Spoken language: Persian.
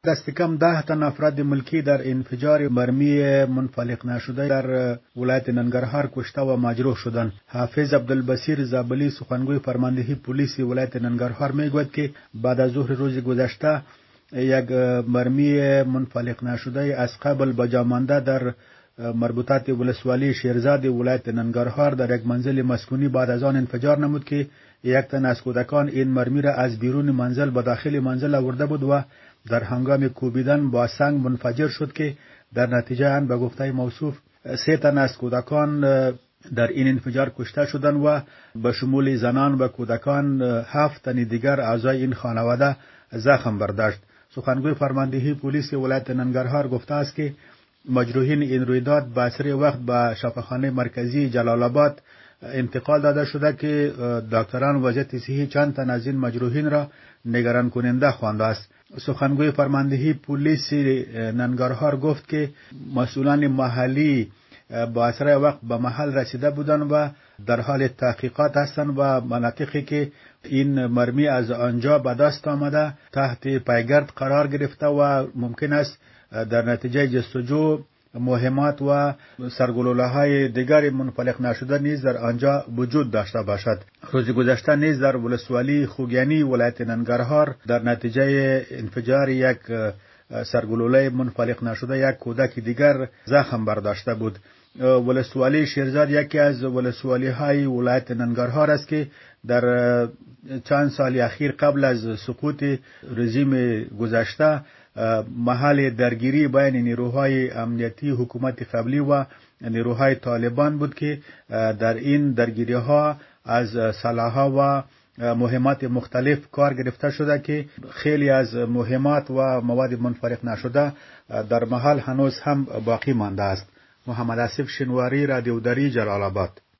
دست کم 10 تن افراد ملکی در انفجار مرمی منفلق نشده در ولایت ننگرهار کشته و مجروح شدند. حافظ عبدالبصیر زابلی سخنگوی فرماندهی پلیس ولایت ننگرهار میگوید که بعد از ظهر روز گذشته یک مرمی منفلق نشده از قبل به جا مانده در مربوطات ولسوالی شیرزاد ولایت ننگرهار در یک منزل مسکونی بعد از آن انفجار نمود که یک تن از کودکان این مرمی را از بیرون منزل به داخل منزل آورده بود و در هنگام کوبیدن با سنگ منفجر شد که در نتیجه آن به گفته موصوف 3 تن از کودکان در این انفجار کشته شدند و به شمول زنان و کودکان 7 تن دیگر اعضای این خانواده زخم برداشت. سخنگوی فرماندهی پلیس ولایت ننگرهار گفته است که مجروحین این رویداد به اسرع وقت به شفاخانه مرکزی جلال آباد انتقال داده شده که دکتران وضعیت صحی چند تن از این مجروحین را نگران کننده خوانده است. سخنگوی فرماندهی پلیس ننگرهار گفت که مسئولان محلی با اسرع وقت به محل رسیده بودند و در حال تحقیقات هستند و مناطقی که این مرمی از آنجا به دست آمده تحت پیگرد قرار گرفته و ممکن است در نتیجه جستجو مهمات و سرگلوله‌های دیگر منفلق نشده نیز در آنجا وجود داشته باشد. روز گذشته نیز در ولسوالی خوگیانی ولایت ننگرهار در نتیجه انفجار یک سرگلوله منفلق نشده یک کودک دیگر زخم برداشته بود. ولسوالی شیرزاد یکی از ولسوالی‌های ولایت ننگرهار است که در چند سال اخیر قبل از سقوط رژیم گذشته محل درگیری بین نیروهای امنیتی حکومت قبلی و نیروهای طالبان بود که در این درگیری‌ها از سلاح‌ها و مهمات مختلف کار گرفته شده که خیلی از مهمات و مواد منفلق نشده در محل هنوز هم باقی مانده است. محمد آصف شنواری، رادیو دری، جلال آباد.